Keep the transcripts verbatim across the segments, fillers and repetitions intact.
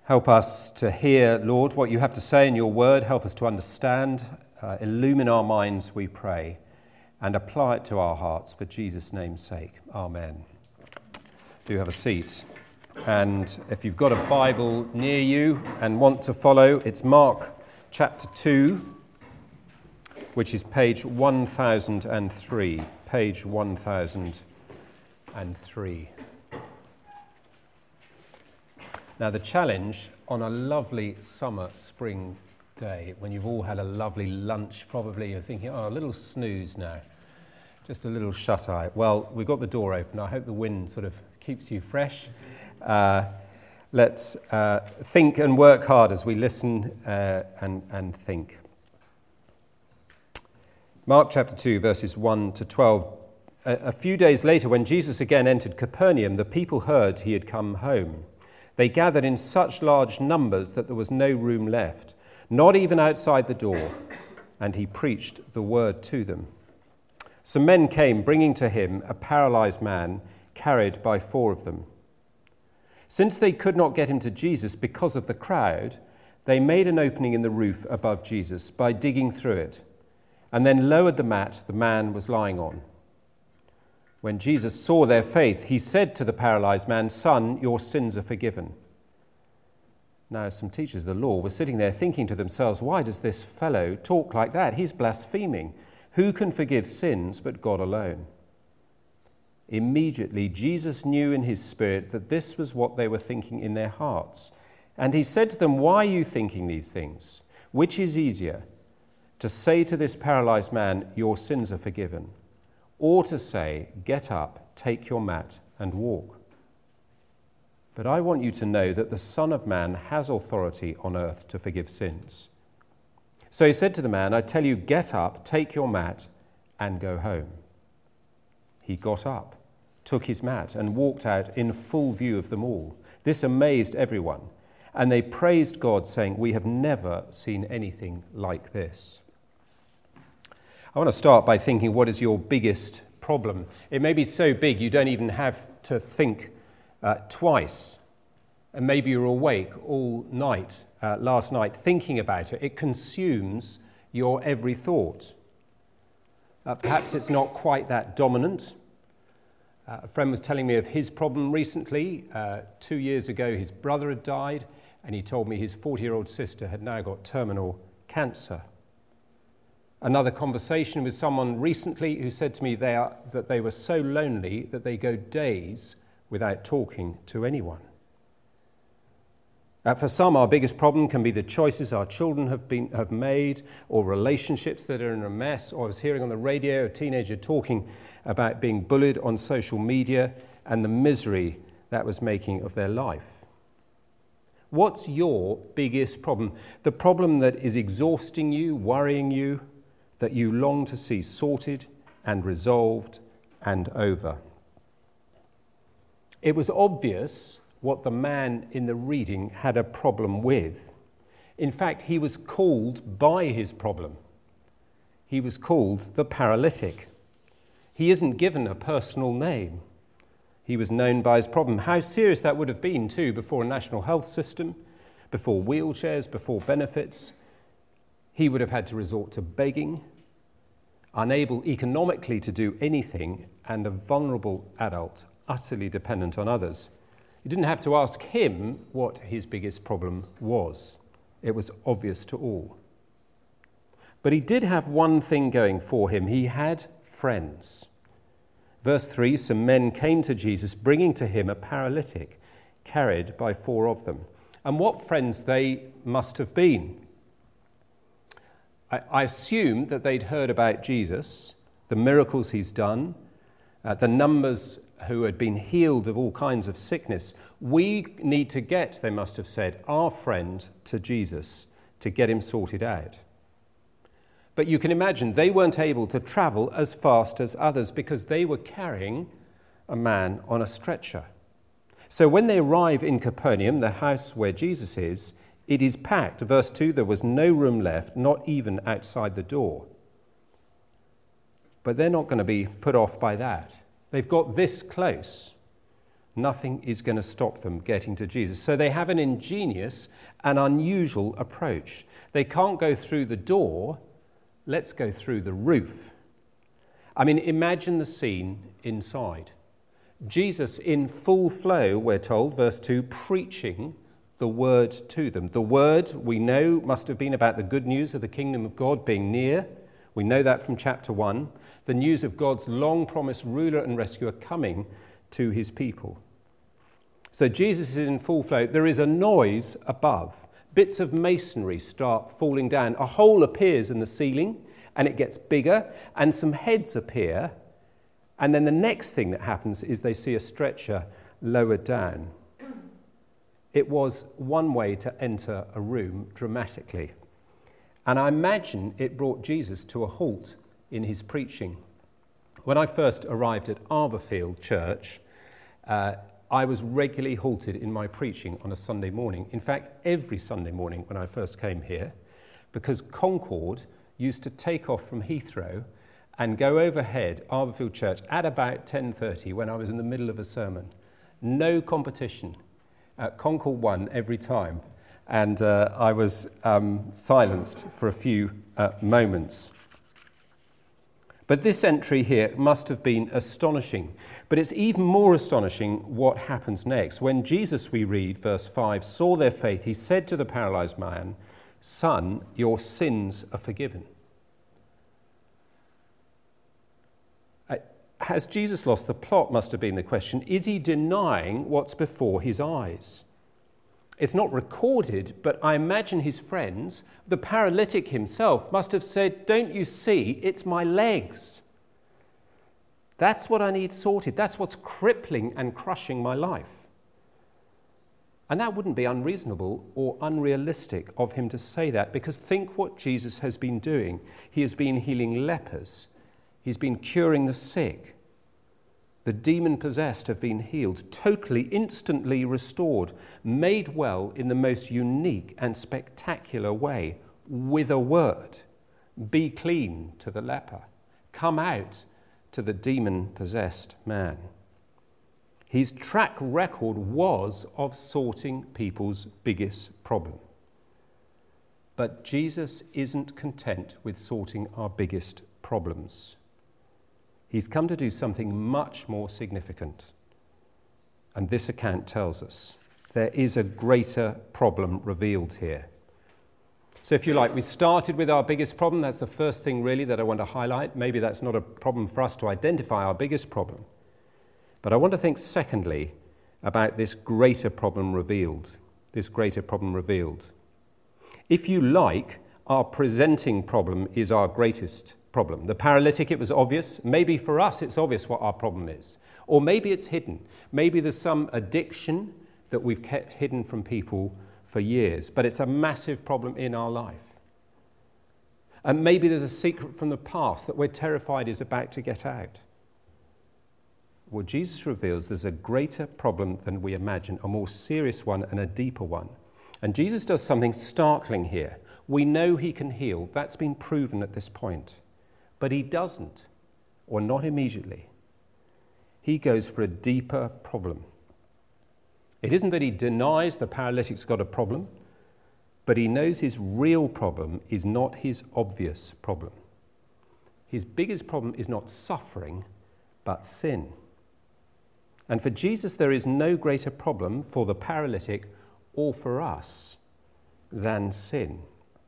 Help us to hear, Lord, what you have to say in your word. Help us to understand. Uh, illumine our minds, we pray, and apply it to our hearts for Jesus' name's sake. Amen. Do have a seat. And if you've got a Bible near you and want to follow, it's Mark chapter two, which is page one thousand three. Page one thousand three. Now, the challenge on a lovely summer spring day, when you've all had a lovely lunch, probably you're thinking, oh, a little snooze now, just a little shut-eye. Well, we've got the door open. I hope the wind sort of keeps you fresh. Uh, let's uh, think and work hard as we listen uh, and, and think. Mark chapter two, verses one to twelve. A, a few days later, when Jesus again entered Capernaum, the people heard he had come home. They gathered in such large numbers that there was no room left, not even outside the door, and he preached the word to them. Some men came, bringing to him a paralyzed man carried by four of them. Since they could not get him to Jesus because of the crowd, they made an opening in the roof above Jesus by digging through it, and then lowered the mat the man was lying on. When Jesus saw their faith, he said to the paralyzed man, "Son, your sins are forgiven." Now, some teachers of the law were sitting there thinking to themselves, "Why does this fellow talk like that? He's blaspheming. Who can forgive sins but God alone?" Immediately, Jesus knew in his spirit that this was what they were thinking in their hearts. And he said to them, "Why are you thinking these things? Which is easier, to say to this paralyzed man, 'Your sins are forgiven,' or to say, 'Get up, take your mat, and walk'? But I want you to know that the Son of Man has authority on earth to forgive sins." So he said to the man, "I tell you, get up, take your mat, and go home." He got up, took his mat, and walked out in full view of them all. This amazed everyone, and they praised God, saying, "We have never seen anything like this." I want to start by thinking, what is your biggest problem? It may be so big you don't even have to think uh, twice. And maybe you're awake all night, uh, last night, thinking about it. It consumes your every thought. Uh, perhaps it's not quite that dominant. Uh, a friend was telling me of his problem recently. Uh, two years ago, his brother had died, and he told me his forty-year-old sister had now got terminal cancer. Another conversation with someone recently who said to me they are, that they were so lonely that they go days without talking to anyone. Uh, for some, our biggest problem can be the choices our children have been have made, or relationships that are in a mess. Or I was hearing on the radio a teenager talking about being bullied on social media and the misery that was making of their life. What's your biggest problem? The problem that is exhausting you, worrying you, that you long to see sorted and resolved and over. It was obvious what the man in the reading had a problem with. In fact, he was called by his problem. He was called the paralytic. He isn't given a personal name. He was known by his problem. How serious that would have been, too, before a national health system, before wheelchairs, before benefits. He would have had to resort to begging, unable economically to do anything, and a vulnerable adult, utterly dependent on others. You didn't have to ask him what his biggest problem was. It was obvious to all. But he did have one thing going for him. He had friends. Verse three, some men came to Jesus, bringing to him a paralytic, carried by four of them. And what friends they must have been. I, I assume that they'd heard about Jesus, the miracles he's done, uh, the numbers who had been healed of all kinds of sickness. We need to get, they must have said, our friend to Jesus to get him sorted out. But you can imagine they weren't able to travel as fast as others because they were carrying a man on a stretcher. So when they arrive in Capernaum, the house where Jesus is, it is packed. Verse two, there was no room left, not even outside the door. But they're not going to be put off by that. They've got this close. Nothing is going to stop them getting to Jesus. So they have an ingenious and unusual approach. They can't go through the door, let's go through the roof. I mean, imagine the scene inside. Jesus in full flow, we're told, verse two, preaching the word to them. The word, we know, must have been about the good news of the kingdom of God being near. We know that from chapter one. The news of God's long-promised ruler and rescuer coming to his people. So Jesus is in full flow. There is a noise above. Bits of masonry start falling down. A hole appears in the ceiling, and it gets bigger, and some heads appear. And then the next thing that happens is they see a stretcher lowered down. It was one way to enter a room dramatically. And I imagine it brought Jesus to a halt in his preaching. When I first arrived at Arborfield Church, uh, I was regularly halted in my preaching on a Sunday morning. In fact, every Sunday morning when I first came here, because Concorde used to take off from Heathrow and go overhead Arborfield Church at about ten thirty when I was in the middle of a sermon. No competition. Uh, Concorde won every time. And uh, I was um, silenced for a few uh, moments. But this entry here must have been astonishing. But it's even more astonishing what happens next. When Jesus, we read, verse five, saw their faith, he said to the paralyzed man, "Son, your sins are forgiven." Uh, has Jesus lost the plot, must have been the question. Is he denying what's before his eyes? It's not recorded, but I imagine his friends, the paralytic himself, must have said, "Don't you see, it's my legs. That's what I need sorted. That's what's crippling and crushing my life." And that wouldn't be unreasonable or unrealistic of him to say that, because think what Jesus has been doing. He has been healing lepers. He's been curing the sick. The demon-possessed have been healed, totally, instantly restored, made well in the most unique and spectacular way, with a word. Be clean to the leper. Come out to the demon-possessed man. His track record was of sorting people's biggest problem. But Jesus isn't content with sorting our biggest problems. He's come to do something much more significant. And this account tells us there is a greater problem revealed here. So if you like, we started with our biggest problem. That's the first thing really that I want to highlight. Maybe that's not a problem for us to identify our biggest problem. But I want to think secondly about this greater problem revealed. This greater problem revealed. If you like, our presenting problem is our greatest problem. The paralytic, it was obvious. Maybe for us it's obvious what our problem is. Or maybe it's hidden. Maybe there's some addiction that we've kept hidden from people for years, but it's a massive problem in our life. And maybe there's a secret from the past that we're terrified is about to get out. Well, Jesus reveals there's a greater problem than we imagine, a more serious one and a deeper one. And Jesus does something startling here. We know he can heal. That's been proven at this point. But he doesn't, or not immediately. He goes for a deeper problem. It isn't that he denies the paralytic's got a problem, but he knows his real problem is not his obvious problem. His biggest problem is not suffering, but sin. And for Jesus, there is no greater problem for the paralytic or for us than sin.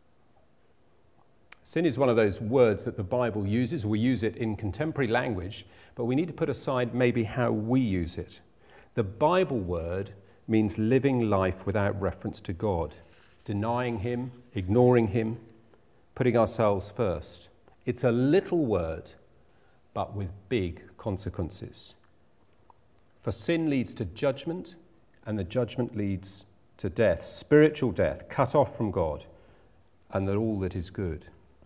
Sin is one of those words that the Bible uses. We use it in contemporary language, but we need to put aside maybe how we use it. The Bible word means living life without reference to God, denying him, ignoring him, putting ourselves first. It's a little word, but with big consequences. For sin leads to judgment, and the judgment leads to death, spiritual death, cut off from God, and that all that is good.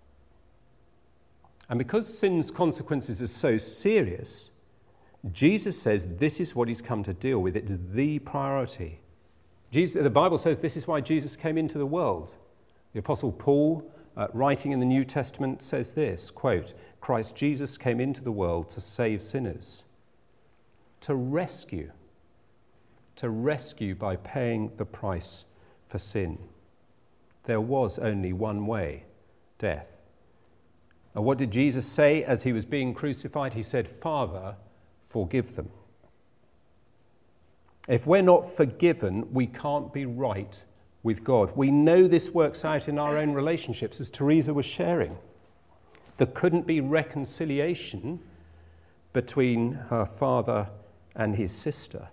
And because sin's consequences are so serious, Jesus says this is what he's come to deal with. It's the priority. Jesus, the Bible says this is why Jesus came into the world. The Apostle Paul, uh, writing in the New Testament, says this, quote, "Christ Jesus came into the world to save sinners, to rescue to rescue by paying the price for sin. There was only one way, death. And what did Jesus say as he was being crucified? He said, "Father, forgive them." If we're not forgiven, we can't be right with God. We know this works out in our own relationships, as Teresa was sharing. There couldn't be reconciliation between her father and his sister.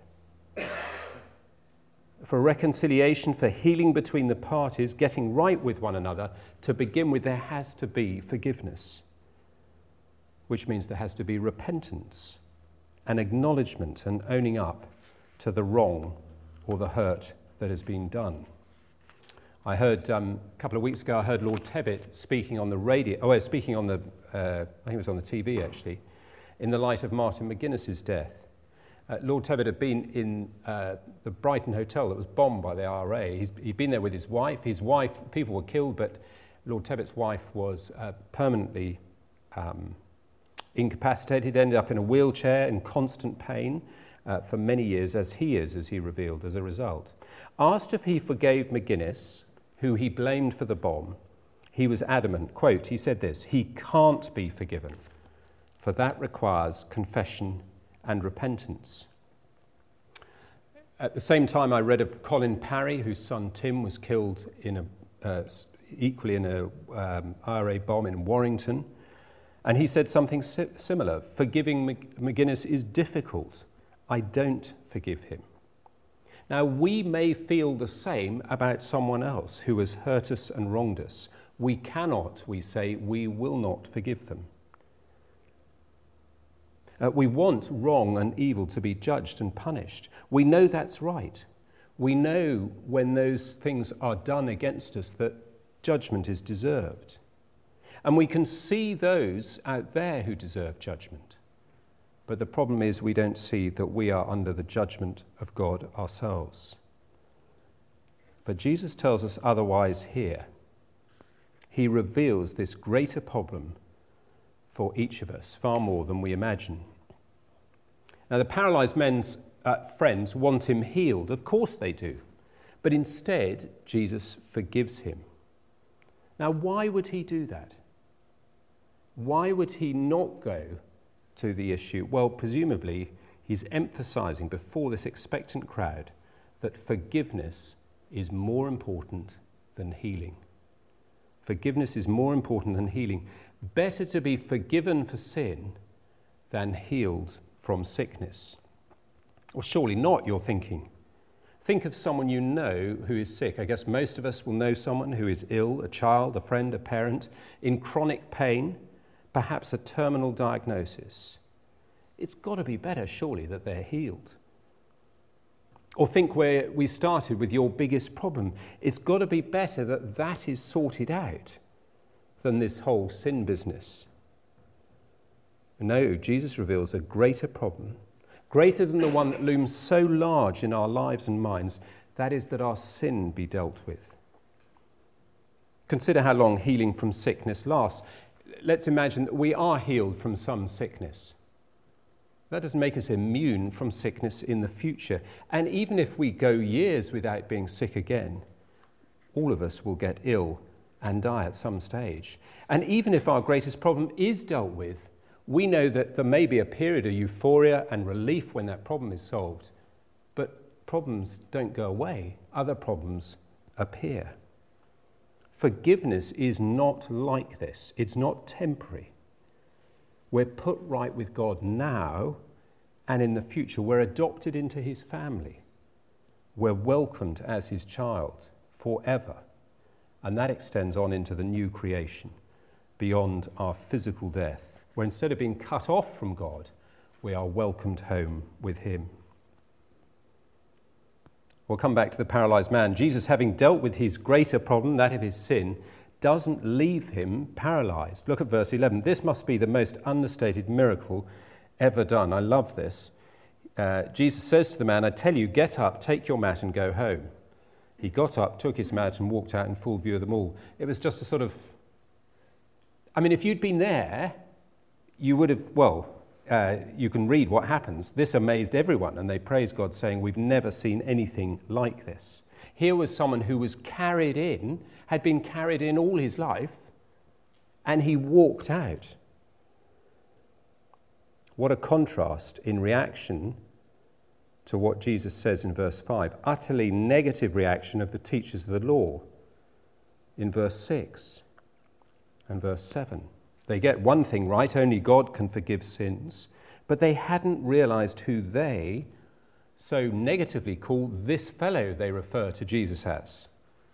For reconciliation, for healing between the parties, getting right with one another, to begin with, there has to be forgiveness, which means there has to be repentance and acknowledgement and owning up to the wrong or the hurt that has been done. I heard um, a couple of weeks ago, I heard Lord Tebbit speaking on the radio, oh, speaking on the, uh, I think it was on the T V actually, in the light of Martin McGuinness's death. Uh, Lord Tebbit had been in uh, the Brighton Hotel that was bombed by the I R A. He's, he'd been there with his wife. His wife, people were killed, but Lord Tebbit's wife was uh, permanently um, incapacitated, ended up in a wheelchair in constant pain uh, for many years, as he is, as he revealed, as a result. Asked if he forgave McGuinness, who he blamed for the bomb, he was adamant. Quote, he said this, "He can't be forgiven, for that requires confession and repentance." At the same time, I read of Colin Parry, whose son Tim was killed in a, uh, equally in a um, I R A bomb in Warrington, and he said something si- similar. Forgiving Mc- McGuinness is difficult. I don't forgive him. Now, we may feel the same about someone else who has hurt us and wronged us. We cannot, we say, we will not forgive them. Uh, we want wrong and evil to be judged and punished. We know that's right. We know when those things are done against us that judgment is deserved. And we can see those out there who deserve judgment. But the problem is we don't see that we are under the judgment of God ourselves. But Jesus tells us otherwise here. He reveals this greater problem for each of us, far more than we imagine. Now, the paralyzed men's uh, friends want him healed. Of course they do. But instead, Jesus forgives him. Now, why would he do that? Why would he not go to the issue? Well, presumably, he's emphasizing before this expectant crowd that forgiveness is more important than healing. Forgiveness is more important than healing. Better to be forgiven for sin than healed from sickness. Well, surely not, you're thinking. Think of someone you know who is sick. I guess most of us will know someone who is ill, a child, a friend, a parent, in chronic pain, perhaps a terminal diagnosis. It's got to be better, surely, that they're healed. Or think where we started with your biggest problem. It's got to be better that that is sorted out than this whole sin business. No, Jesus reveals a greater problem, greater than the one that looms so large in our lives and minds, that is that our sin be dealt with. Consider how long healing from sickness lasts. Let's imagine that we are healed from some sickness. That doesn't make us immune from sickness in the future. And even if we go years without being sick again, all of us will get ill and die at some stage. And even if our greatest problem is dealt with, we know that there may be a period of euphoria and relief when that problem is solved. But problems don't go away. Other problems appear. Forgiveness is not like this. It's not temporary. We're put right with God now, and in the future we're adopted into his family. We're welcomed as his child forever. And that extends on into the new creation, beyond our physical death, where instead of being cut off from God, we are welcomed home with him. We'll come back to the paralyzed man. Jesus, having dealt with his greater problem, that of his sin, doesn't leave him paralyzed. Look at verse eleven. This must be the most understated miracle ever done. I love this. Uh, Jesus says to the man, I tell you, get up, take your mat and go home. He got up, took his mat and walked out in full view of them all. It was just a sort of, I mean, if you'd been there, you would have, well, uh, you can read what happens. This amazed everyone, and they praised God, saying, "We've never seen anything like this." Here was someone who was carried in, had been carried in all his life, and he walked out. What a contrast in reaction to what Jesus says in verse five. Utterly negative reaction of the teachers of the law in verse six and verse seven. They get one thing right, only God can forgive sins, but they hadn't realized who they so negatively call this fellow they refer to Jesus as.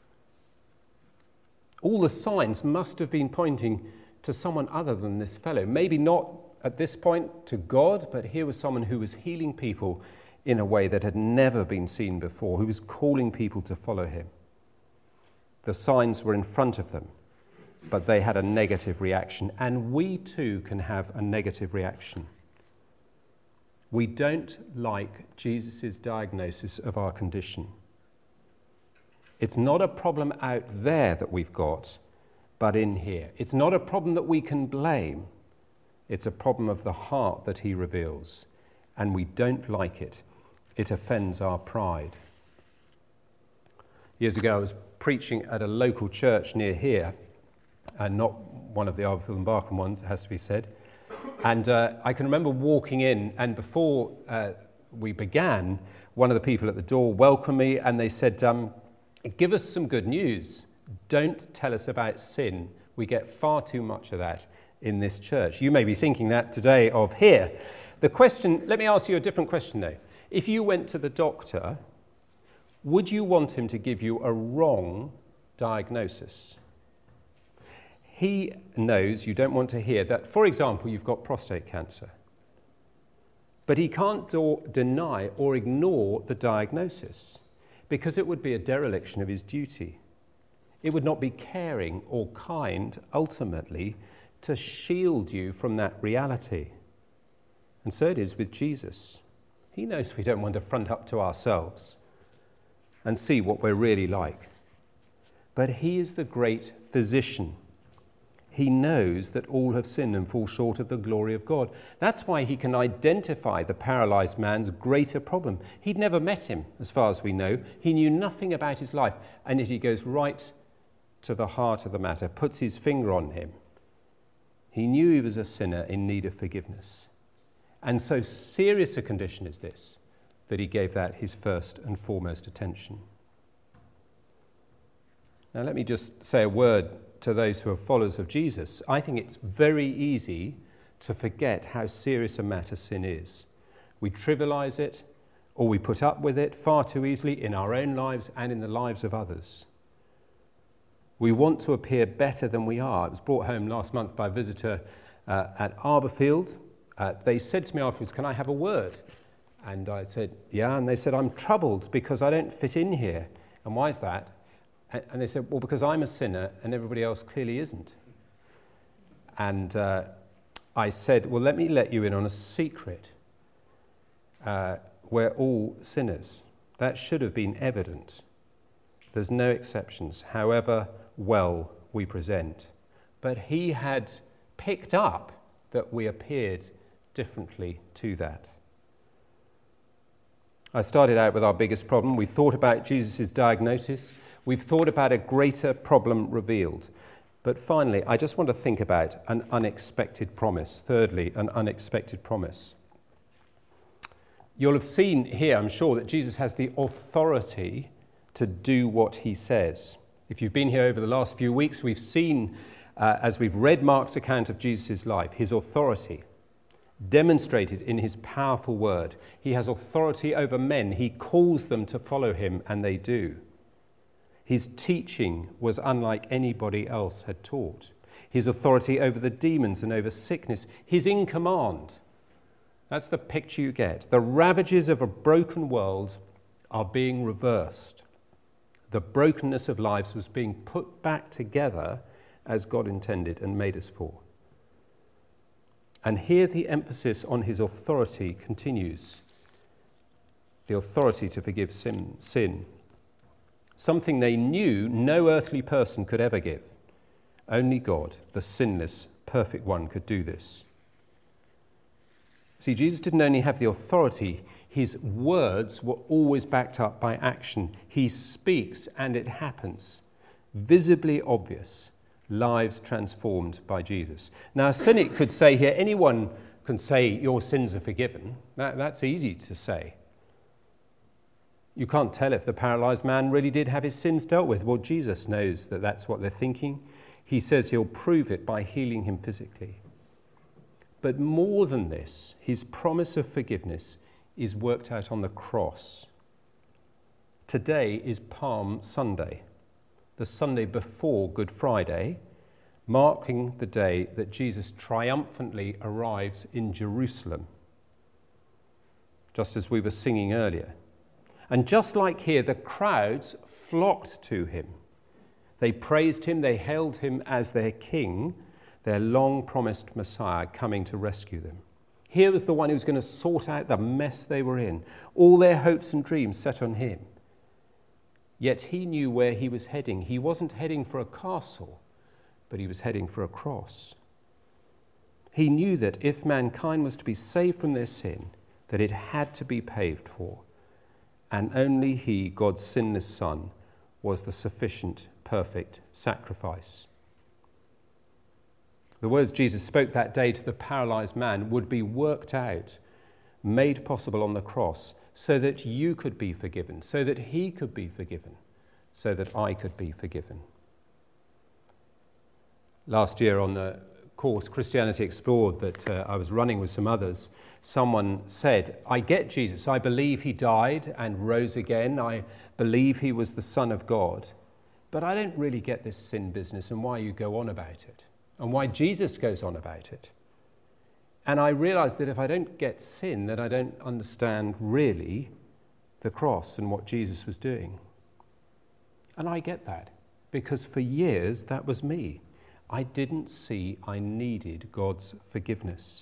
All the signs must have been pointing to someone other than this fellow. Maybe not at this point to God, but here was someone who was healing people in a way that had never been seen before, who was calling people to follow him. The signs were in front of them, but they had a negative reaction, and we too can have a negative reaction. We don't like Jesus' diagnosis of our condition. It's not a problem out there that we've got, but in here. It's not a problem that we can blame. It's a problem of the heart that he reveals, and we don't like it. It offends our pride. Years ago, I was preaching at a local church near here, and not one of the Arborfield and Barkham ones, it has to be said. And uh, I can remember walking in, and before uh, we began, one of the people at the door welcomed me, and they said, um, "Give us some good news. Don't tell us about sin. We get far too much of that in this church." You may be thinking that today of here. The question, let me ask you a different question though. If you went to the doctor, would you want him to give you a wrong diagnosis? He knows you don't want to hear that, for example, you've got prostate cancer. But he can't do- deny or ignore the diagnosis, because it would be a dereliction of his duty. It would not be caring or kind, ultimately, to shield you from that reality. And so it is with Jesus. He knows we don't want to front up to ourselves and see what we're really like. But he is the great physician. He knows that all have sinned and fall short of the glory of God. That's why he can identify the paralyzed man's greater problem. He'd never met him, as far as we know. He knew nothing about his life, and yet he goes right to the heart of the matter, puts his finger on him. He knew he was a sinner in need of forgiveness. And so serious a condition is this, that he gave that his first and foremost attention. Now let me just say a word to those who are followers of Jesus. I think it's very easy to forget how serious a matter sin is. We trivialize it, or we put up with it far too easily in our own lives and in the lives of others. We want to appear better than we are. I was brought home last month by a visitor uh, at Arborfield. Uh, they said to me afterwards, "Can I have a word?" And I said, "Yeah." And they said, "I'm troubled because I don't fit in here." And why is that? And they said, "Well, because I'm a sinner and everybody else clearly isn't." And uh, I said, "Well, let me let you in on a secret. Uh, we're all sinners. That should have been evident. There's no exceptions, however well we present." But he had picked up that we appeared differently to that. I started out with our biggest problem. We thought about Jesus' diagnosis. We've thought about a greater problem revealed. But finally, I just want to think about an unexpected promise. Thirdly, an unexpected promise. You'll have seen here, I'm sure, that Jesus has the authority to do what he says. If you've been here over the last few weeks, we've seen, uh, as we've read Mark's account of Jesus' life, his authority demonstrated in his powerful word. He has authority over men. He calls them to follow him, and they do. His teaching was unlike anybody else had taught. His authority over the demons and over sickness. He's in command. That's the picture you get. The ravages of a broken world are being reversed. The brokenness of lives was being put back together as God intended and made us for. And here the emphasis on his authority continues. The authority to forgive sin. sin. Something they knew no earthly person could ever give. Only God, the sinless, perfect one, could do this. See, Jesus didn't only have the authority, his words were always backed up by action. He speaks and it happens. Visibly obvious, lives transformed by Jesus. Now, a cynic could say here, anyone can say your sins are forgiven. That, that's easy to say. You can't tell if the paralyzed man really did have his sins dealt with. Well, Jesus knows that that's what they're thinking. He says he'll prove it by healing him physically. But more than this, his promise of forgiveness is worked out on the cross. Today is Palm Sunday, the Sunday before Good Friday, marking the day that Jesus triumphantly arrives in Jerusalem, just as we were singing earlier. And just like here, the crowds flocked to him. They praised him, they hailed him as their king, their long-promised Messiah coming to rescue them. Here was the one who was going to sort out the mess they were in, all their hopes and dreams set on him. Yet he knew where he was heading. He wasn't heading for a castle, but he was heading for a cross. He knew that if mankind was to be saved from their sin, that it had to be paid for. And only he, God's sinless Son, was the sufficient, perfect sacrifice. The words Jesus spoke that day to the paralyzed man would be worked out, made possible on the cross, so that you could be forgiven, so that he could be forgiven, so that I could be forgiven. Last year on the course Christianity Explored that uh, I was running with some others, someone said, I get Jesus. I believe he died and rose again. I believe he was the Son of God. But I don't really get this sin business and why you go on about it and why Jesus goes on about it. And I realized that if I don't get sin, then I don't understand really the cross and what Jesus was doing. And I get that because for years that was me. I didn't see I needed God's forgiveness.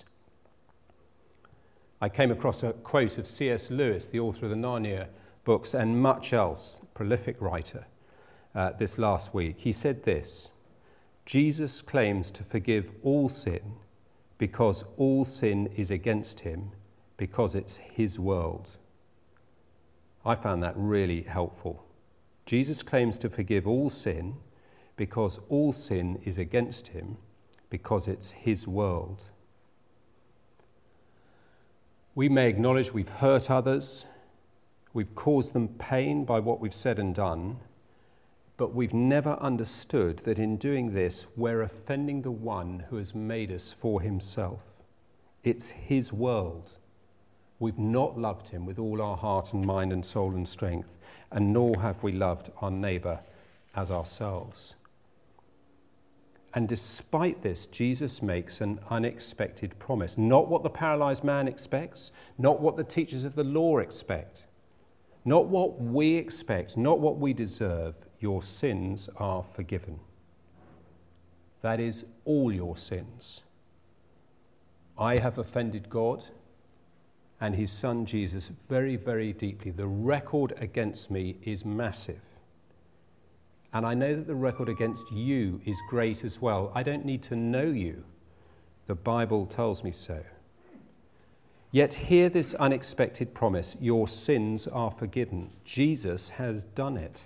I came across a quote of C S Lewis, the author of the Narnia books, and much else, prolific writer, uh, this last week. He said this: Jesus claims to forgive all sin because all sin is against him, because it's his world. I found that really helpful. Jesus claims to forgive all sin because all sin is against him, because it's his world. We may acknowledge we've hurt others, we've caused them pain by what we've said and done, but we've never understood that in doing this, we're offending the one who has made us for himself. It's his world. We've not loved him with all our heart and mind and soul and strength, and nor have we loved our neighbour as ourselves. And despite this, Jesus makes an unexpected promise. Not what the paralyzed man expects, not what the teachers of the law expect, not what we expect, not what we deserve. Your sins are forgiven. That is all your sins. I have offended God and his Son Jesus very, very deeply. The record against me is massive. And I know that the record against you is great as well. I don't need to know you. The Bible tells me so. Yet hear this unexpected promise: your sins are forgiven. Jesus has done it.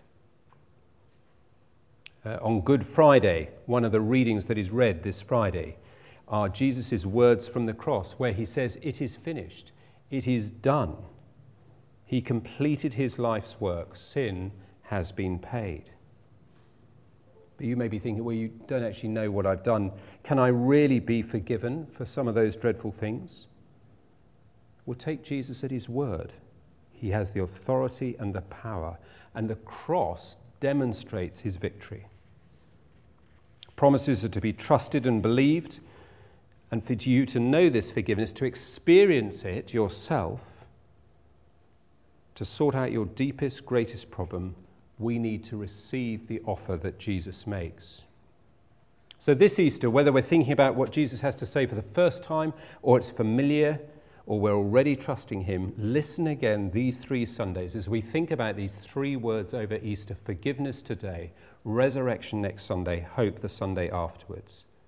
Uh, on Good Friday, one of the readings that is read this Friday are Jesus' words from the cross, where he says, "It is finished. It is done." He completed his life's work. Sin has been paid. But you may be thinking, well, you don't actually know what I've done. Can I really be forgiven for some of those dreadful things? Well, take Jesus at his word. He has the authority and the power, and the cross demonstrates his victory. Promises are to be trusted and believed, and for you to know this forgiveness, to experience it yourself, to sort out your deepest, greatest problem, we need to receive the offer that Jesus makes. So this Easter, whether we're thinking about what Jesus has to say for the first time, or it's familiar, or we're already trusting him, listen again these three Sundays as we think about these three words over Easter: forgiveness today, resurrection next Sunday, hope the Sunday afterwards.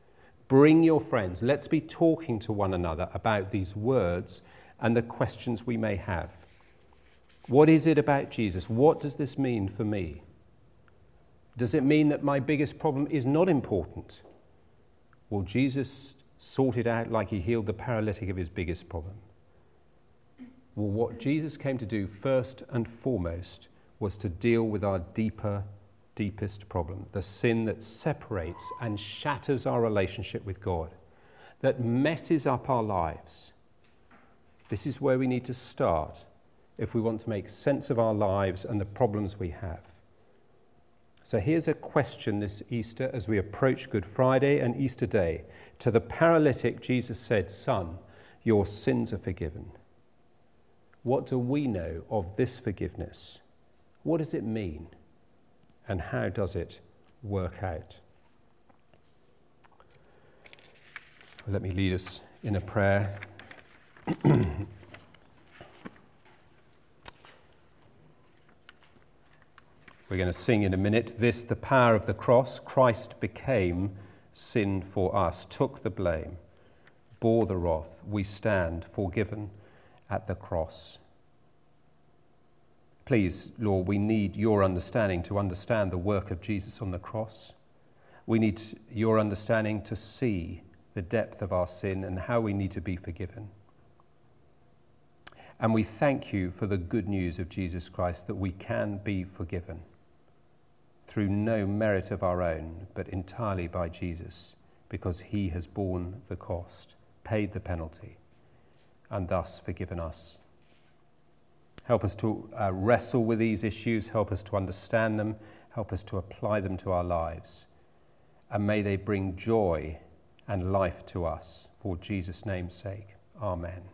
Bring your friends. Let's be talking to one another about these words and the questions we may have. What is it about Jesus? What does this mean for me? Does it mean that my biggest problem is not important? Will Jesus sort it out like he healed the paralytic of his biggest problem? Well, what Jesus came to do first and foremost was to deal with our deeper, deepest problem, the sin that separates and shatters our relationship with God, that messes up our lives. This is where we need to start if we want to make sense of our lives and the problems we have. So here's a question this Easter as we approach Good Friday and Easter Day. To the paralytic, Jesus said, "Son, your sins are forgiven." What do we know of this forgiveness? What does it mean? And how does it work out? Let me lead us in a prayer. We're going to sing in a minute. This, the power of the cross. Christ became sin for us, took the blame, bore the wrath. We stand forgiven at the cross. Please, Lord, we need your understanding to understand the work of Jesus on the cross. We need your understanding to see the depth of our sin and how we need to be forgiven. And we thank you for the good news of Jesus Christ, that we can be forgiven through no merit of our own, but entirely by Jesus, because he has borne the cost, paid the penalty, and thus forgiven us. Help us to uh, wrestle with these issues, help us to understand them, help us to apply them to our lives, and may they bring joy and life to us, for Jesus' name's sake. Amen.